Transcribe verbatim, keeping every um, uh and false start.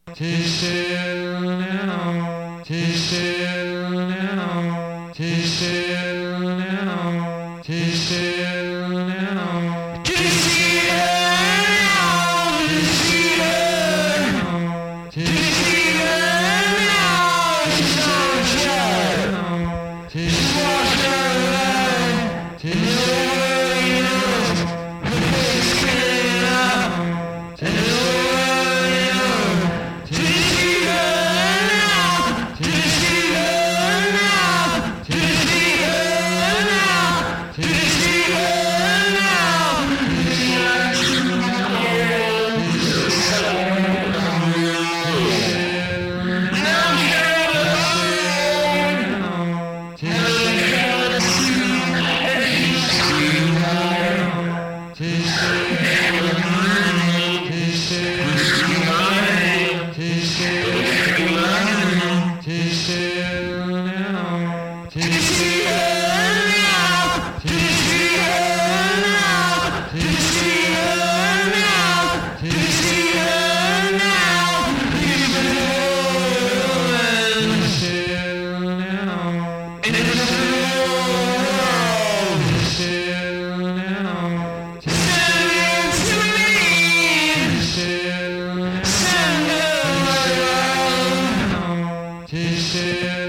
Tis still now, tis still now, tis still now, tis still now, tis still now, tis still now, tis still now, tis still now, tis still now, tis Tis still